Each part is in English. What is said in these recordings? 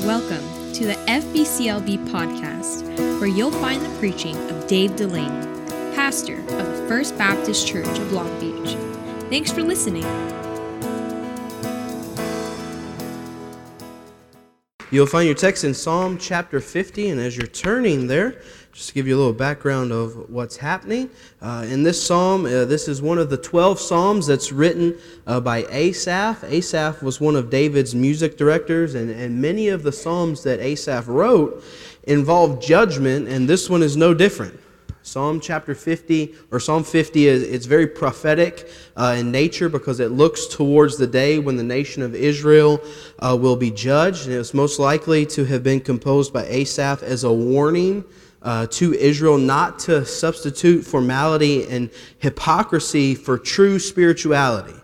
Welcome to the FBCLB podcast, where you'll find the preaching of Dave Delaney, pastor of the First Baptist Church of Long Beach. Thanks for listening. You'll find your text in Psalm chapter 50, and as you're turning there, just to give you a little background of what's happening. In this psalm, this is one of the 12 psalms that's written by Asaph. Asaph was one of David's music directors, and many of the psalms that Asaph wrote involved judgment, and this one is no different. Psalm 50 it's very prophetic in nature because it looks towards the day when the nation of Israel will be judged. And it was most likely to have been composed by Asaph as a warning to Israel not to substitute formality and hypocrisy for true spirituality.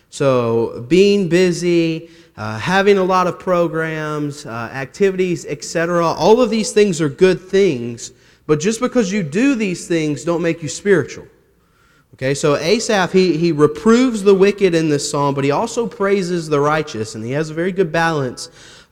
So being busy, having a lot of programs, activities, etc., all of these things are good things. But just because you do these things don't make you spiritual. Okay, so Asaph, he reproves the wicked in this psalm, but he also praises the righteous, and he has a very good balance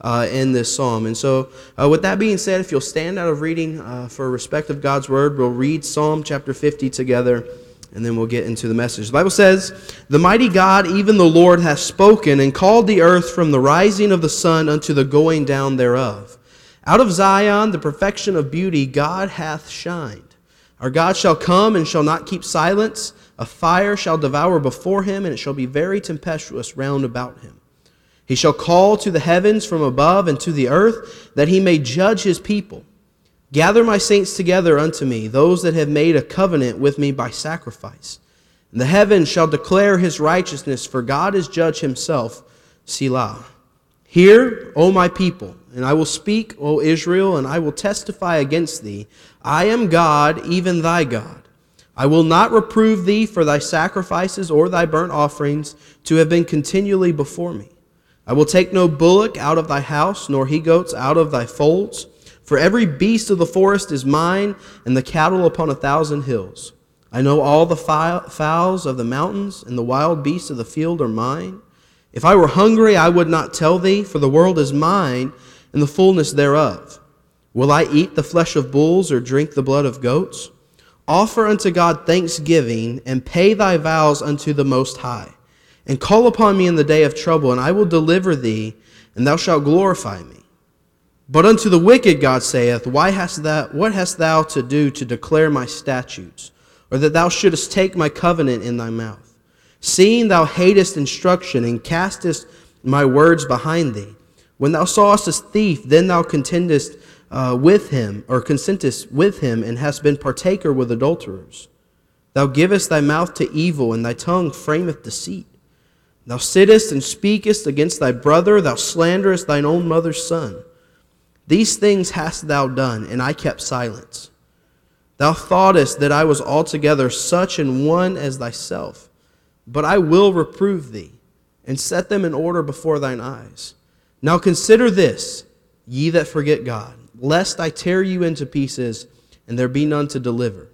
in this psalm. And so with that being said, if you'll stand out of reading for respect of God's word, we'll read Psalm chapter 50 together, and then we'll get into the message. The Bible says, "The mighty God, even the Lord, hath spoken, and called the earth from the rising of the sun unto the going down thereof. Out of Zion, the perfection of beauty, God hath shined. Our God shall come and shall not keep silence. A fire shall devour before him, and it shall be very tempestuous round about him. He shall call to the heavens from above and to the earth, that he may judge his people. Gather my saints together unto me, those that have made a covenant with me by sacrifice. And the heavens shall declare his righteousness, for God is judge himself. Selah. Hear, O my people, and I will speak, O Israel, and I will testify against thee. I am God, even thy God. I will not reprove thee for thy sacrifices or thy burnt offerings to have been continually before me. I will take no bullock out of thy house, nor he-goats out of thy folds. For every beast of the forest is mine, and the cattle upon 1,000 hills. I know all the fowls of the mountains, and the wild beasts of the field are mine. If I were hungry, I would not tell thee, for the world is mine, and the fullness thereof. Will I eat the flesh of bulls, or drink the blood of goats? Offer unto God thanksgiving, and pay thy vows unto the Most High. And call upon me in the day of trouble, and I will deliver thee, and thou shalt glorify me. But unto the wicked God saith, what hast thou to do to declare my statutes, or that thou shouldest take my covenant in thy mouth? Seeing thou hatest instruction, and castest my words behind thee. When thou sawest a thief, then thou consentest with him, and hast been partaker with adulterers. Thou givest thy mouth to evil, and thy tongue frameth deceit. Thou sittest and speakest against thy brother, thou slanderest thine own mother's son. These things hast thou done, and I kept silence. Thou thoughtest that I was altogether such an one as thyself. But I will reprove thee, and set them in order before thine eyes. Now consider this, ye that forget God, lest I tear you into pieces, and there be none to deliver.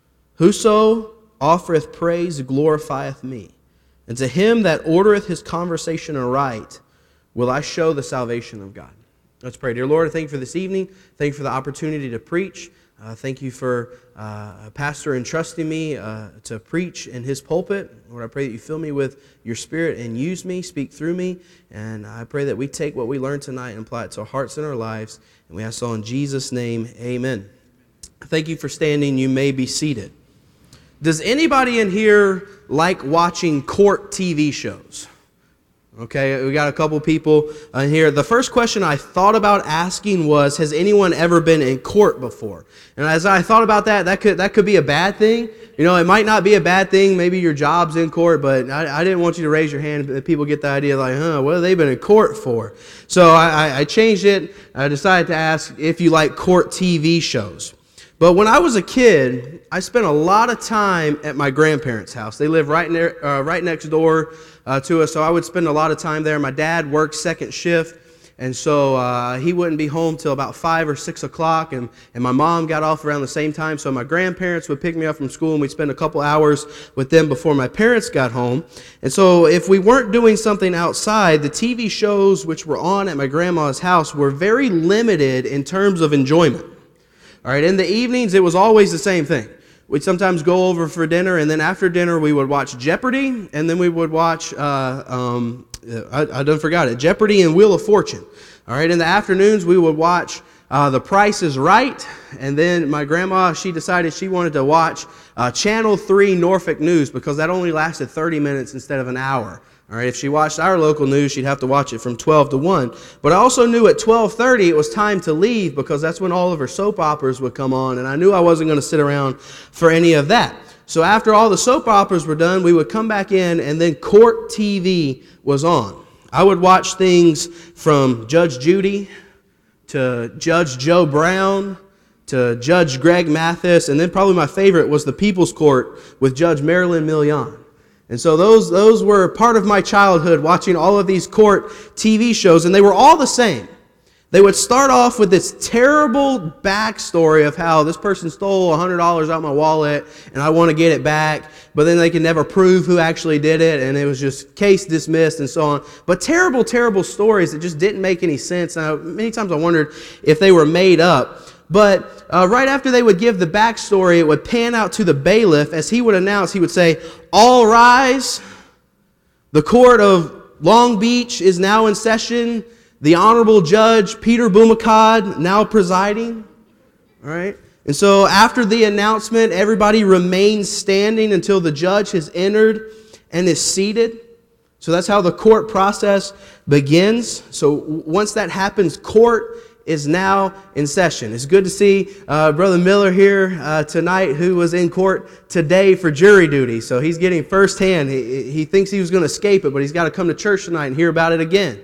Whoso offereth praise glorifieth me, and to him that ordereth his conversation aright will I show the salvation of God." Let's pray. Dear Lord, thank you for this evening. Thank you for the opportunity to preach. Thank you for Pastor entrusting me to preach in his pulpit. Lord, I pray that you fill me with your Spirit and use me, speak through me. And I pray that we take what we learned tonight and apply it to our hearts and our lives. And we ask all in Jesus' name, amen. Thank you for standing. You may be seated. Does anybody in here like watching court TV shows? Okay, we got a couple people in here. The first question I thought about asking was, has anyone ever been in court before? And as I thought about that could be a bad thing. You know, it might not be a bad thing. Maybe your job's in court, but I didn't want you to raise your hand. People get the idea like, what have they been in court for? So I changed it. I decided to ask if you like court TV shows. But when I was a kid, I spent a lot of time at my grandparents' house. They live right next door to us, so I would spend a lot of time there. My dad worked second shift, And so he wouldn't be home till about 5 or 6 o'clock, and my mom got off around the same time, so my grandparents would pick me up from school, and we'd spend a couple hours with them before my parents got home. And so if we weren't doing something outside, the TV shows which were on at my grandma's house were very limited in terms of enjoyment. All right, in the evenings, it was always the same thing. We'd sometimes go over for dinner, and then after dinner, we would watch Jeopardy, and then we would watch, I done forgot it, Jeopardy and Wheel of Fortune. All right, in the afternoons, we would watch The Price is Right, and then my grandma, she decided she wanted to watch Channel 3 Norfolk News, because that only lasted 30 minutes instead of an hour. All right, if she watched our local news, she'd have to watch it from 12 to 1. But I also knew at 12:30 it was time to leave, because that's when all of her soap operas would come on, and I knew I wasn't going to sit around for any of that. So after all the soap operas were done, we would come back in, and then court TV was on. I would watch things from Judge Judy to Judge Joe Brown to Judge Greg Mathis, and then probably my favorite was the People's Court with Judge Marilyn Milian. And so those were part of my childhood, watching all of these court TV shows, and they were all the same. They would start off with this terrible backstory of how this person stole $100 out of my wallet, and I want to get it back, but then they could never prove who actually did it, and it was just case dismissed and so on. But terrible, terrible stories that just didn't make any sense. Many times I wondered if they were made up. But right after they would give the backstory, it would pan out to the bailiff. As he would announce, he would say, "All rise. The court of Long Beach is now in session. The Honorable Judge Peter Bumacad now presiding." All right. And so after the announcement, everybody remains standing until the judge has entered and is seated. So that's how the court process begins. So once that happens, court is now in session. It's good to see Brother Miller here tonight, who was in court today for jury duty. So he's getting firsthand. He thinks he was going to escape it, but he's got to come to church tonight and hear about it again.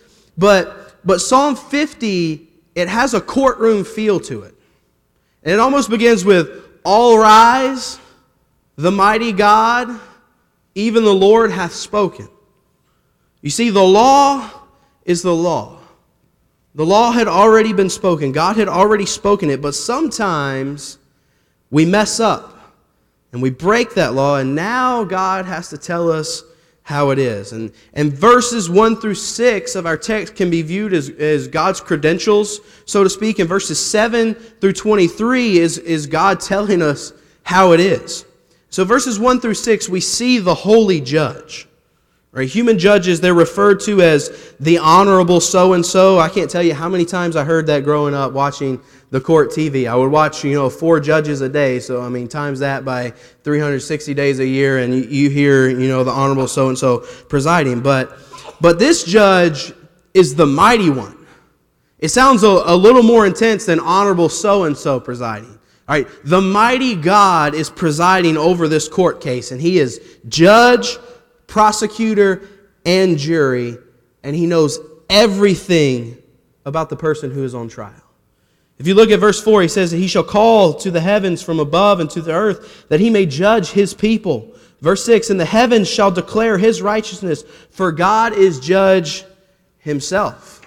But Psalm 50, it has a courtroom feel to it. And it almost begins with, "All rise, the mighty God, even the Lord hath spoken." You see, the law is the law. The law had already been spoken. God had already spoken it, but sometimes we mess up and we break that law, and now God has to tell us how it is. And verses 1 through 6 of our text can be viewed as God's credentials, so to speak. And verses 7 through 23 is God telling us how it is. So verses 1 through 6, we see the holy judge. Right? Human judges, they're referred to as the honorable so-and-so. I can't tell you how many times I heard that growing up watching the court TV. I would watch, 4 judges a day. So, times that by 360 days a year, and you hear, the honorable so-and-so presiding. But this judge is the mighty one. It sounds a little more intense than honorable so-and-so presiding. All right, the mighty God is presiding over this court case, and he is judge, prosecutor, and jury, and he knows everything about the person who is on trial. If you look at verse 4, he says that he shall call to the heavens from above and to the earth, that he may judge his people. Verse 6, and the heavens shall declare his righteousness, for God is judge himself.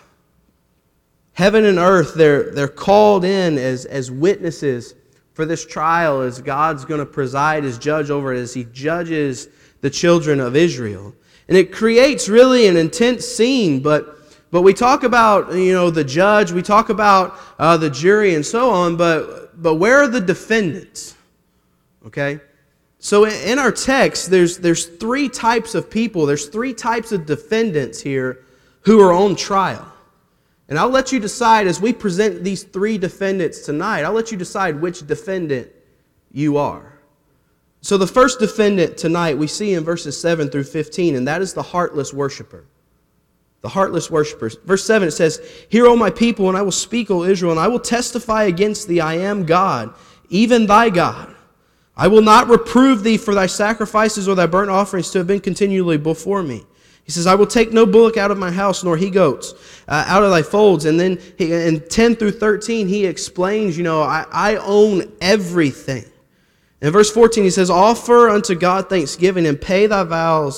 Heaven and earth, they're called in as witnesses for this trial, as God's going to preside as judge over it, as he judges the children of Israel. And it creates really an intense scene, but we talk about, the judge, we talk about the jury and so on, but where are the defendants? Okay? So in our text, there's 3 types of people, there's 3 types of defendants here who are on trial. And I'll let you decide, as we present these 3 defendants tonight, I'll let you decide which defendant you are. So the first defendant tonight we see in verses 7 through 15, and that is the heartless worshiper. The heartless worshippers. Verse 7, it says, "Hear, O my people, and I will speak, O Israel, and I will testify against thee, I am God, even thy God. I will not reprove thee for thy sacrifices or thy burnt offerings to have been continually before me." He says, "I will take no bullock out of my house, nor he-goats out of thy folds." And then in 10 through 13, he explains, I own everything. In verse 14, he says, "Offer unto God thanksgiving, and pay thy vows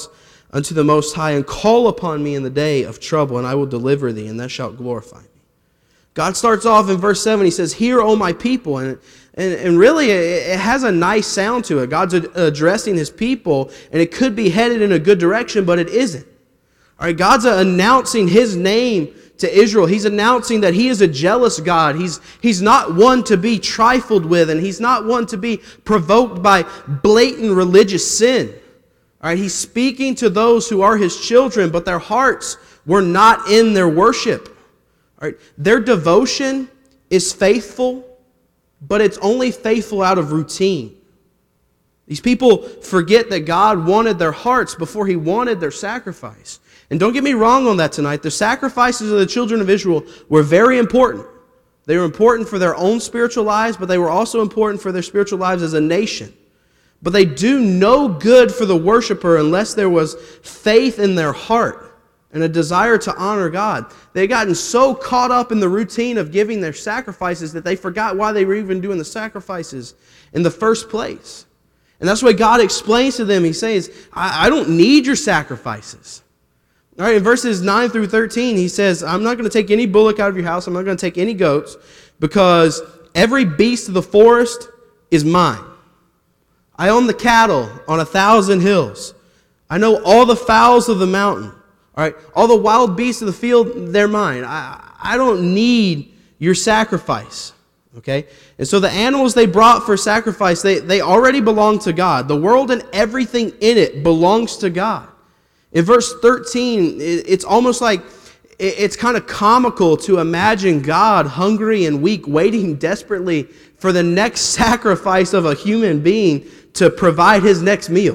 unto the Most High, and call upon me in the day of trouble, and I will deliver thee, and thou shalt glorify me. God starts off in verse 7, he says, hear, O my people. And really, it has a nice sound to it. God's addressing his people, and it could be headed in a good direction, but it isn't. All right, God's announcing his name to Israel. He's announcing that he is a jealous God. He's not one to be trifled with, and he's not one to be provoked by blatant religious sin. All right, he's speaking to those who are his children, but their hearts were not in their worship. All right, their devotion is faithful, but it's only faithful out of routine. These people forget that God wanted their hearts before he wanted their sacrifice. And don't get me wrong on that tonight. The sacrifices of the children of Israel were very important. They were important for their own spiritual lives, but they were also important for their spiritual lives as a nation. But they do no good for the worshiper unless there was faith in their heart and a desire to honor God. They had gotten so caught up in the routine of giving their sacrifices that they forgot why they were even doing the sacrifices in the first place. And that's why God explains to them. He says, I don't need your sacrifices. All right, in verses 9 through 13, he says, I'm not going to take any bullock out of your house. I'm not going to take any goats, because every beast of the forest is mine. I own the cattle on 1,000 hills. I know all the fowls of the mountain. All right, all the wild beasts of the field, they're mine. I don't need your sacrifice. Okay? And so the animals they brought for sacrifice, they already belong to God. The world and everything in it belongs to God. In verse 13, it's almost like it's kind of comical to imagine God, hungry and weak, waiting desperately for the next sacrifice of a human being to provide his next meal.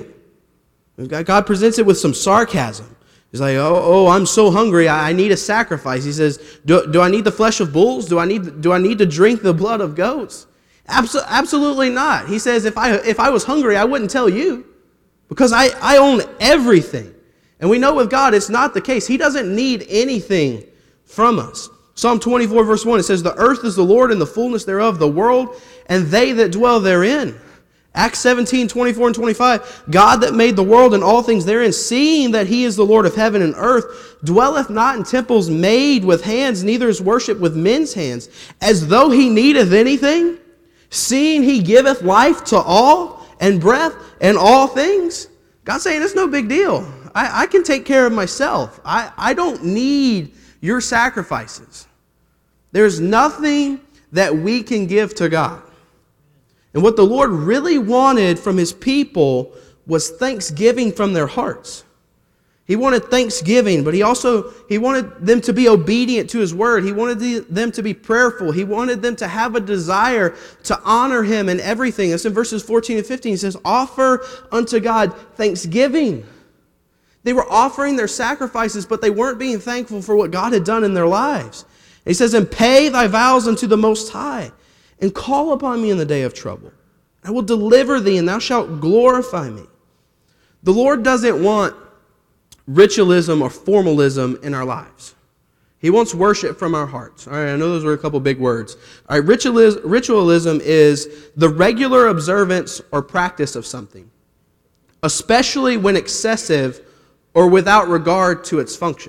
God presents it with some sarcasm. He's like, oh, I'm so hungry, I need a sacrifice. He says, do I need the flesh of bulls? Do I need to drink the blood of goats? Absolutely not. He says, if I was hungry, I wouldn't tell you, because I own everything. And we know with God, it's not the case. He doesn't need anything from us. Psalm 24, verse 1, it says, the earth is the Lord and the fullness thereof, the world and they that dwell therein. Acts 17, 24 and 25, God that made the world and all things therein, seeing that he is the Lord of heaven and earth, dwelleth not in temples made with hands, neither is worship with men's hands, as though he needeth anything, seeing he giveth life to all, and breath, and all things. God's saying, it's no big deal. I can take care of myself. I don't need your sacrifices. There's nothing that we can give to God. And what the Lord really wanted from his people was thanksgiving from their hearts. He wanted thanksgiving, but he wanted them to be obedient to his word. He wanted them to be prayerful. He wanted them to have a desire to honor him in everything. That's in verses 14 and 15. He says, offer unto God thanksgiving. They were offering their sacrifices, but they weren't being thankful for what God had done in their lives. He says, and pay thy vows unto the Most High, and call upon me in the day of trouble. I will deliver thee, and thou shalt glorify me. The Lord doesn't want ritualism or formalism in our lives. He wants worship from our hearts. All right, I know those were a couple big words. All right, ritualism is the regular observance or practice of something, especially when excessive or without regard to its function.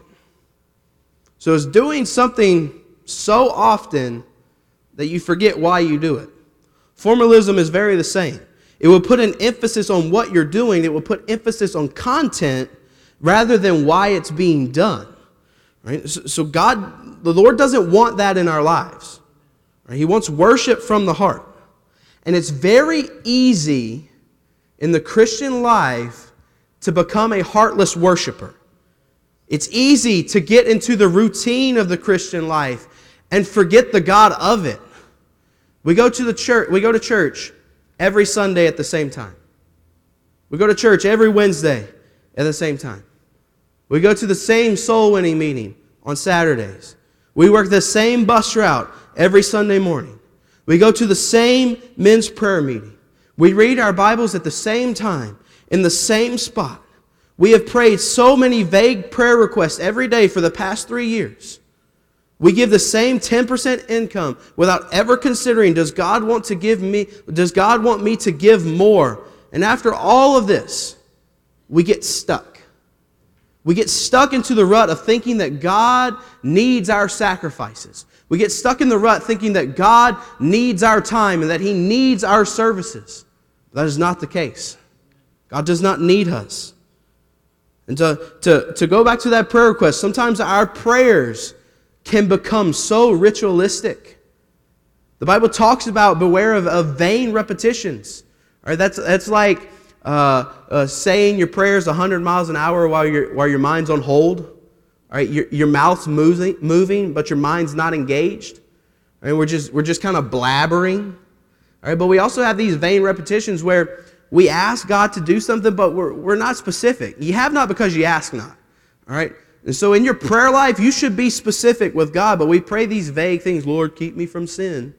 So it's doing something so often that you forget why you do it. Formalism is very the same. It will put an emphasis on what you're doing. It will put emphasis on content rather than why it's being done. Right? So God, the Lord doesn't want that in our lives. Right? He wants worship from the heart. And it's very easy in the Christian life to become a heartless worshiper. It's easy to get into the routine of the Christian life and forget the God of it. We go to church every Sunday at the same time. We go to church every Wednesday at the same time. We go to the same soul winning meeting on Saturdays. We work the same bus route every Sunday morning. We go to the same men's prayer meeting. We read our Bibles at the same time, in the same spot. We have prayed so many vague prayer requests every day for the past 3 years. We give the same 10% income without ever considering, does God want me to give more? And after all of this, we get stuck. We get stuck into the rut of thinking that God needs our sacrifices. We get stuck in the rut thinking that God needs our time and that He needs our services. That is not the case. God does not need us. And to go back to that prayer request, sometimes our prayers can become so ritualistic. The Bible talks about beware of vain repetitions. All right, that's like saying your prayers 100 miles an hour while your mind's on hold. All right, your mouth's moving, but your mind's not engaged. All right, we're just kind of blabbering. All right, but we also have these vain repetitions where we ask God to do something, but we're not specific. You have not because you ask not. All right, and so in your prayer life, you should be specific with God, but we pray these vague things. Lord, keep me from sin.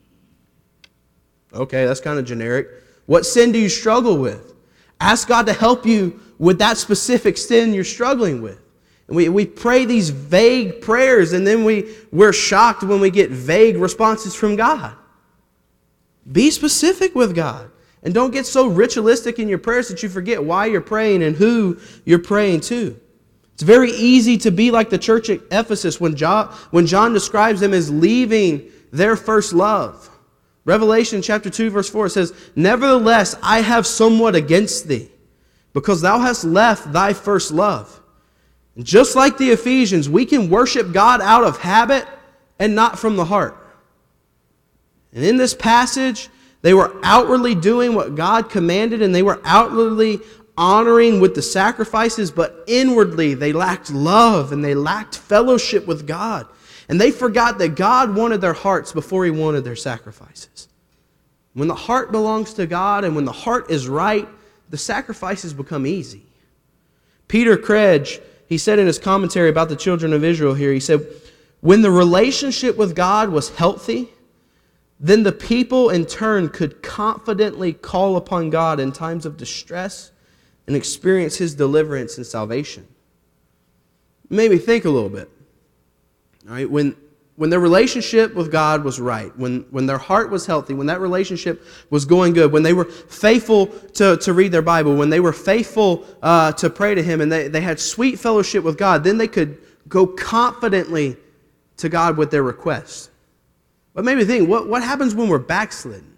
Okay, that's kind of generic. What sin do you struggle with? Ask God to help you with that specific sin you're struggling with. And we pray these vague prayers, and then we're shocked when we get vague responses from God. Be specific with God. And don't get so ritualistic in your prayers that you forget why you're praying and who you're praying to. It's very easy to be like the church at Ephesus when John describes them as leaving their first love. Revelation chapter 2 verse 4 says, "Nevertheless, I have somewhat against thee, because thou hast left thy first love." And just like the Ephesians, we can worship God out of habit and not from the heart. And in this passage, they were outwardly doing what God commanded, and they were outwardly honoring with the sacrifices, but inwardly they lacked love and they lacked fellowship with God. And they forgot that God wanted their hearts before He wanted their sacrifices. When the heart belongs to God and when the heart is right, the sacrifices become easy. Peter Craig, he said in his commentary about the children of Israel here, he said, when the relationship with God was healthy, then the people in turn could confidently call upon God in times of distress and experience His deliverance and salvation. It made me think a little bit. All right, when their relationship with God was right, when their heart was healthy, when that relationship was going good, when they were faithful to read their Bible, when they were faithful to pray to Him, and they had sweet fellowship with God, then they could go confidently to God with their requests. But maybe think, what happens when we're backslidden?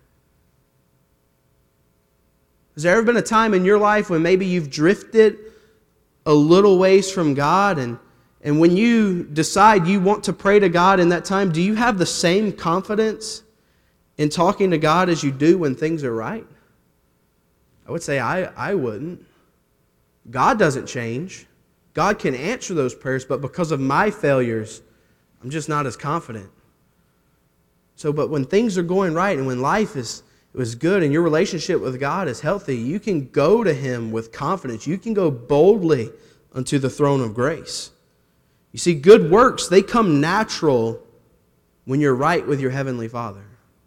Has there ever been a time in your life when maybe you've drifted a little ways from God, and when you decide you want to pray to God in that time, do you have the same confidence in talking to God as you do when things are right? I would say I wouldn't. God doesn't change. God can answer those prayers, but because of my failures, I'm just not as confident. So, but when things are going right and when life is good and your relationship with God is healthy, you can go to Him with confidence. You can go boldly unto the throne of grace. You see, good works, they come natural when you're right with your Heavenly Father.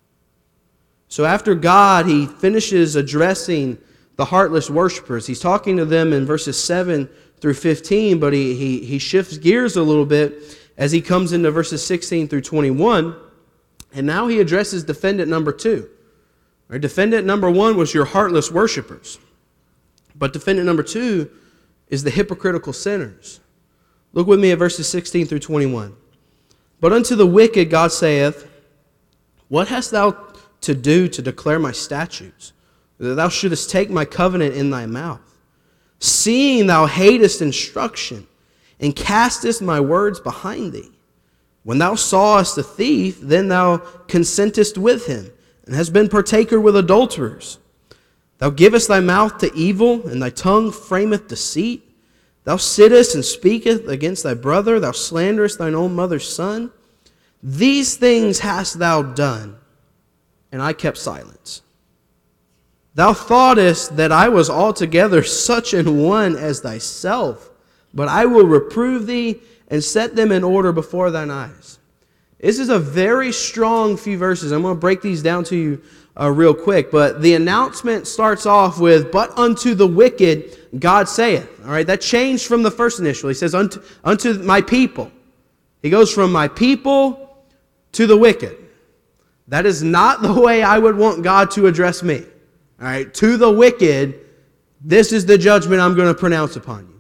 So after God, He finishes addressing the heartless worshipers. He's talking to them in verses 7 through 15, but he shifts gears a little bit as he comes into verses 16 through 21. And now he addresses defendant number 2. Right, defendant number 1 was your heartless worshipers. But defendant number 2 is the hypocritical sinners. Look with me at verses 16 through 21. But unto the wicked God saith, what hast thou to do to declare my statutes, that thou shouldest take my covenant in thy mouth? Seeing thou hatest instruction, and castest my words behind thee. When thou sawest a thief, then thou consentest with him, and hast been partaker with adulterers. Thou givest thy mouth to evil, and thy tongue frameth deceit. Thou sittest and speakest against thy brother. Thou slanderest thine own mother's son. These things hast thou done, and I kept silence. Thou thoughtest that I was altogether such an one as thyself, but I will reprove thee and set them in order before thine eyes. This is a very strong few verses. I'm going to break these down to you real quick. But the announcement starts off with, but unto the wicked God saith. All right, that changed from the first initial. He says, unto my people. He goes from my people to the wicked. That is not the way I would want God to address me. All right, to the wicked, this is the judgment I'm going to pronounce upon you.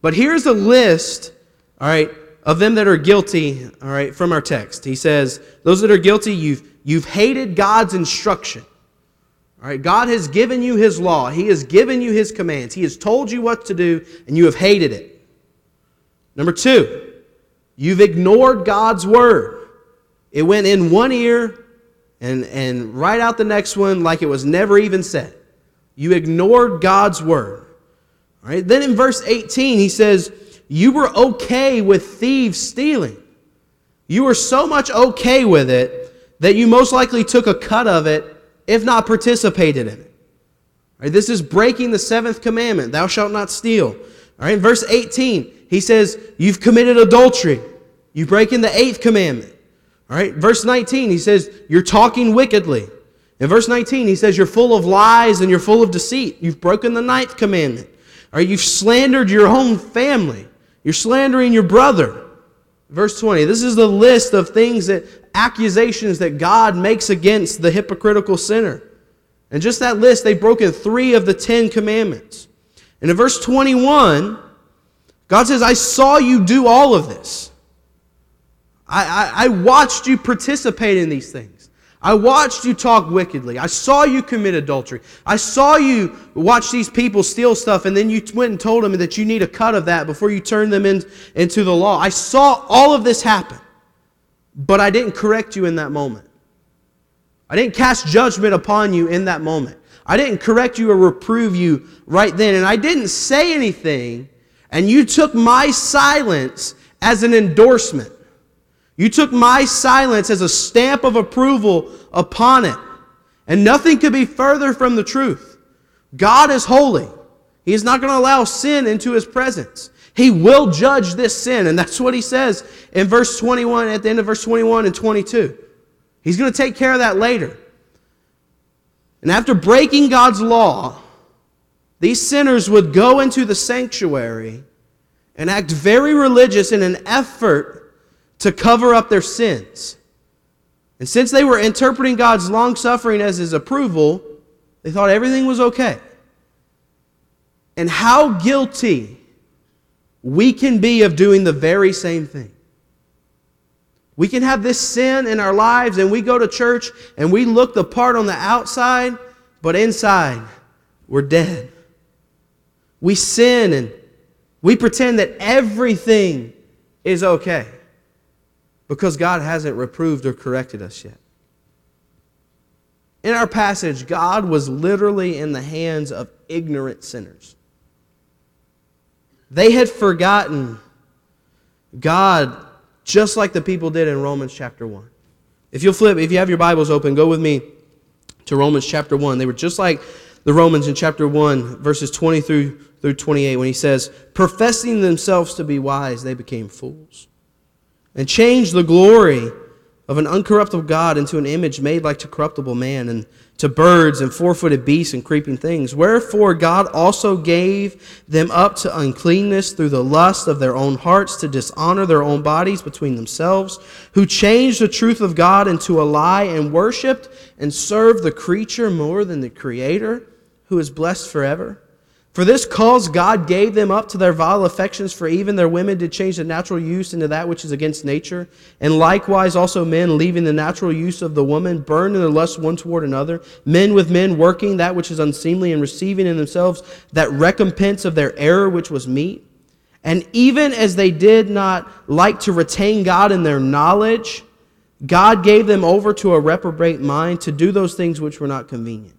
But here's a list, all right, of them that are guilty, all right, from our text. He says, those that are guilty, you've hated God's instruction. All right, God has given you His law. He has given you His commands. He has told you what to do, and you have hated it. Number 2, you've ignored God's word. It went in one ear and right out the next one like it was never even said. You ignored God's word. All right, then in verse 18, he says, you were okay with thieves stealing. You were so much okay with it that you most likely took a cut of it, if not participated in it. All right, this is breaking the 7th commandment, thou shalt not steal. All right, in verse 18, he says, you've committed adultery. You're breaking the 8th commandment. All right, verse 19, he says, you're talking wickedly. In verse 19, he says, you're full of lies and you're full of deceit. You've broken the 9th commandment. All right, you've slandered your own family. You're slandering your brother. Verse 20, this is the list of things accusations that God makes against the hypocritical sinner. And just that list, they've broken 3 of the 10 commandments. And in verse 21, God says, I saw you do all of this. I watched you participate in these things. I watched you talk wickedly. I saw you commit adultery. I saw you watch these people steal stuff, and then you went and told them that you need a cut of that before you turn them into the law. I saw all of this happen, but I didn't correct you in that moment. I didn't cast judgment upon you in that moment. I didn't correct you or reprove you right then, and I didn't say anything, and you took my silence as an endorsement. You took my silence as a stamp of approval upon it. And nothing could be further from the truth. God is holy. He is not going to allow sin into His presence. He will judge this sin. And that's what He says in verse 21, at the end of verse 21 and 22. He's going to take care of that later. And after breaking God's law, these sinners would go into the sanctuary and act very religious in an effort to cover up their sins. And since they were interpreting God's long-suffering as His approval, they thought everything was okay. And how guilty we can be of doing the very same thing. We can have this sin in our lives, and we go to church and we look the part on the outside, but inside we're dead. We sin and we pretend that everything is okay, because God hasn't reproved or corrected us yet. In our passage, God was literally in the hands of ignorant sinners. They had forgotten God just like the people did in Romans chapter 1. If you have your Bibles open, go with me to Romans chapter 1. They were just like the Romans in chapter 1, verses 20 through 28, when he says, professing themselves to be wise, they became fools, and changed the glory of an uncorruptible God into an image made like to corruptible man, and to birds and four-footed beasts and creeping things. Wherefore God also gave them up to uncleanness through the lust of their own hearts, to dishonor their own bodies between themselves, who changed the truth of God into a lie, and worshipped and served the creature more than the Creator, who is blessed forever. For this cause God gave them up to their vile affections, for even their women did change the natural use into that which is against nature. And likewise also men, leaving the natural use of the woman, burned in their lust one toward another. Men with men, working that which is unseemly, and receiving in themselves that recompense of their error which was meet. And even as they did not like to retain God in their knowledge, God gave them over to a reprobate mind to do those things which were not convenient.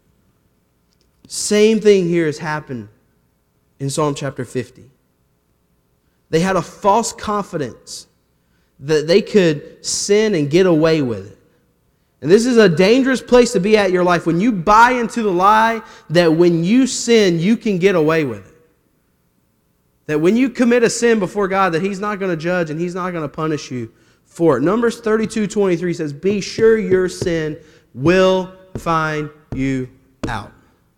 Same thing here has happened in Psalm chapter 50. They had a false confidence that they could sin and get away with it. And this is a dangerous place to be at in your life, when you buy into the lie that when you sin, you can get away with it. That when you commit a sin before God, that He's not going to judge and He's not going to punish you for it. Numbers 32:23 says, be sure your sin will find you out.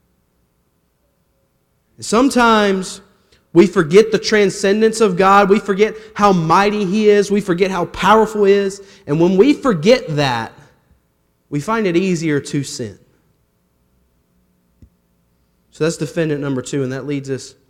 Sometimes we forget the transcendence of God. We forget how mighty He is. We forget how powerful He is. And when we forget that, we find it easier to sin. So that's defendant number 2, and that leads us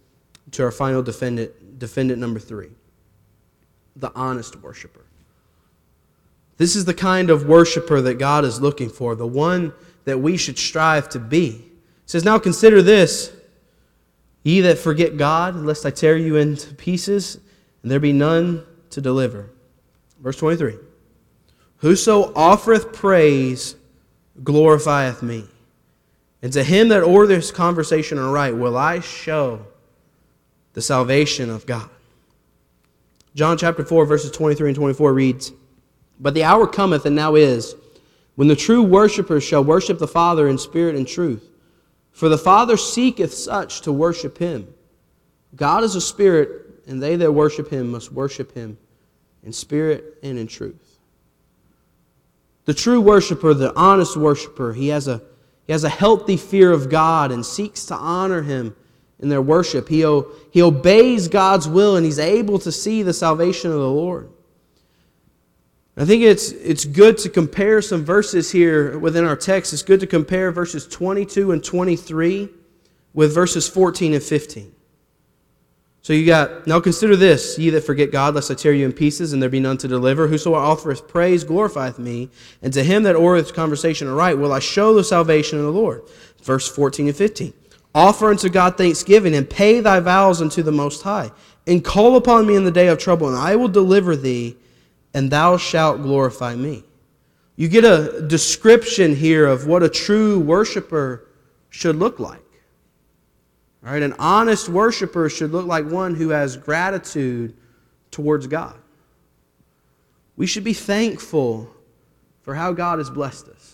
to our final defendant number 3, the honest worshiper. This is the kind of worshiper that God is looking for, the one that we should strive to be. It says, now consider this, ye that forget God, lest I tear you into pieces, and there be none to deliver. Verse 23. Whoso offereth praise glorifieth me. And to him that ordereth conversation aright will I show the salvation of God. John chapter 4, verses 23 and 24 reads, But the hour cometh, and now is, when the true worshipers shall worship the Father in spirit and truth. For the Father seeketh such to worship him. God is a spirit, and they that worship him must worship him in spirit and in truth. The true worshiper, the honest worshiper, he has a healthy fear of God and seeks to honor him in their worship. He obeys God's will, and he's able to see the salvation of the Lord. I think it's good to compare some verses here within our text. It's good to compare verses 22 and 23 with verses 14 and 15. So you got, now consider this, ye that forget God, lest I tear you in pieces, and there be none to deliver. Whoso offereth praise glorifieth me, and to him that ordereth conversation aright will I show the salvation of the Lord. Verse 14 and 15. Offer unto God thanksgiving, and pay thy vows unto the Most High, and call upon me in the day of trouble, and I will deliver thee, and thou shalt glorify me. You get a description here of what a true worshiper should look like. All right, an honest worshiper should look like one who has gratitude towards God. We should be thankful for how God has blessed us.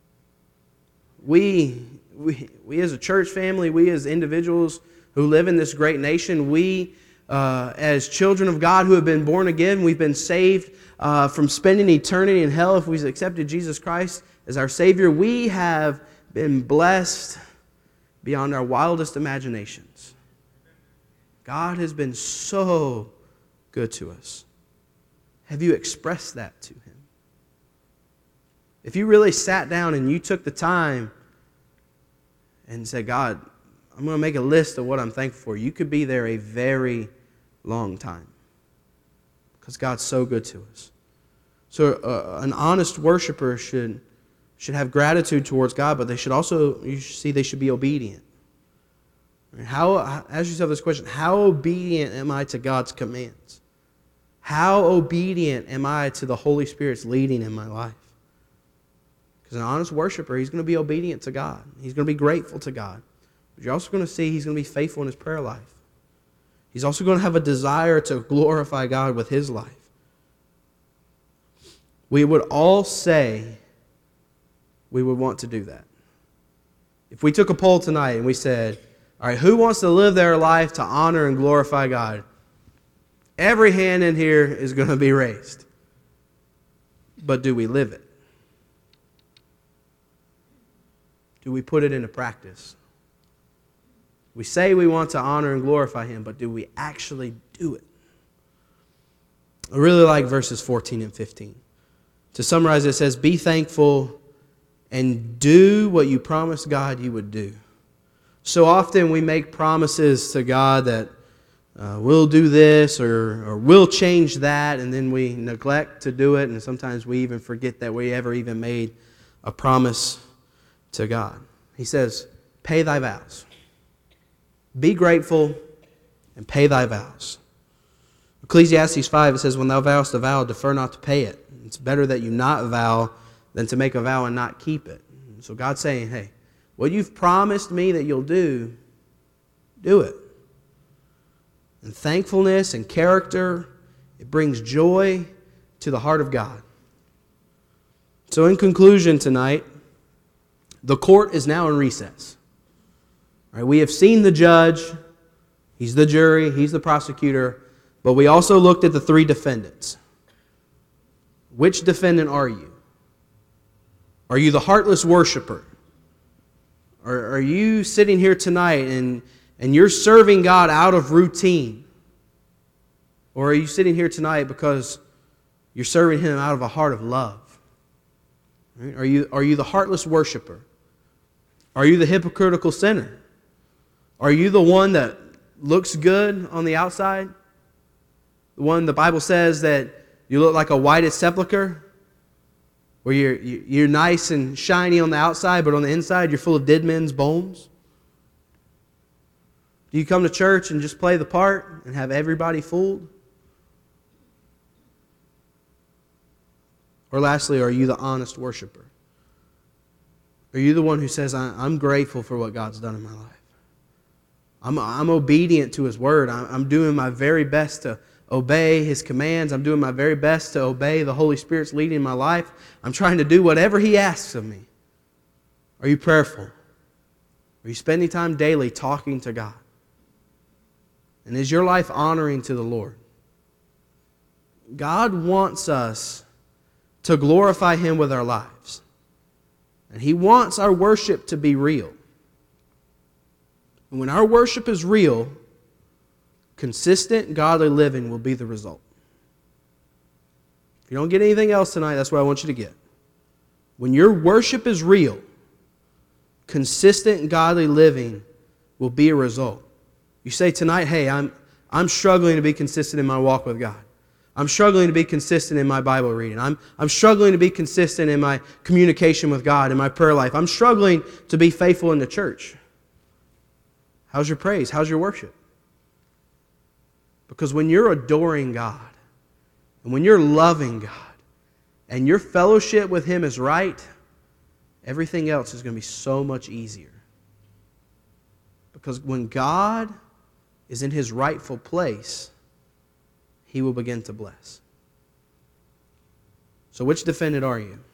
We as a church family, we as individuals who live in this great nation, we as children of God who have been born again, we've been saved from spending eternity in hell if we've accepted Jesus Christ as our Savior. We have been blessed beyond our wildest imaginations. God has been so good to us. Have you expressed that to Him? If you really sat down and you took the time and said, God, I'm going to make a list of what I'm thankful for, you could be there a very long time because God's so good to us. So an honest worshiper should have gratitude towards God, but they should also, they should be obedient. Ask yourself this question, how obedient am I to God's commands? How obedient am I to the Holy Spirit's leading in my life? Because an honest worshiper, he's going to be obedient to God. He's going to be grateful to God. But you're also going to see he's going to be faithful in his prayer life. He's also going to have a desire to glorify God with his life. We would all say we would want to do that. If we took a poll tonight and we said, all right, who wants to live their life to honor and glorify God? Every hand in here is going to be raised. But do we live it? Do we put it into practice? We say we want to honor and glorify Him, but do we actually do it? I really like verses 14 and 15. To summarize, it says, be thankful and do what you promised God you would do. So often we make promises to God that we'll do this or we'll change that, and then we neglect to do it, and sometimes we even forget that we ever even made a promise to God. He says, pay thy vows. Be grateful and pay thy vows. Ecclesiastes 5, it says, when thou vowest a vow, defer not to pay it. It's better that you not vow than to make a vow and not keep it. So God's saying, hey, what you've promised me that you'll do it. And thankfulness and character, it brings joy to the heart of God. So in conclusion tonight, the court is now in recess. Right, we have seen the judge, he's the jury, he's the prosecutor, but we also looked at the three defendants. Which defendant are you? Are you the heartless worshiper? Or are you sitting here tonight and you're serving God out of routine? Or are you sitting here tonight because you're serving Him out of a heart of love? Right? Are you the heartless worshiper? Are you the hypocritical sinner? Are you the one that looks good on the outside? The one the Bible says that you look like a whited sepulcher, where you're nice and shiny on the outside, but on the inside you're full of dead men's bones? Do you come to church and just play the part and have everybody fooled? Or lastly, are you the honest worshiper? Are you the one who says, I'm grateful for what God's done in my life? I'm obedient to His Word. I'm doing my very best to obey His commands. I'm doing my very best to obey the Holy Spirit's leading in my life. I'm trying to do whatever He asks of me. Are you prayerful? Are you spending time daily talking to God? And is your life honoring to the Lord? God wants us to glorify Him with our lives. And He wants our worship to be real. And when our worship is real, consistent, godly living will be the result. If you don't get anything else tonight, that's what I want you to get. When your worship is real, consistent, godly living will be a result. You say tonight, hey, I'm struggling to be consistent in my walk with God. I'm struggling to be consistent in my Bible reading. I'm struggling to be consistent in my communication with God, in my prayer life. I'm struggling to be faithful in the church. How's your praise? How's your worship? Because when you're adoring God, and when you're loving God, and your fellowship with Him is right, everything else is going to be so much easier. Because when God is in His rightful place, He will begin to bless. So which defendant are you?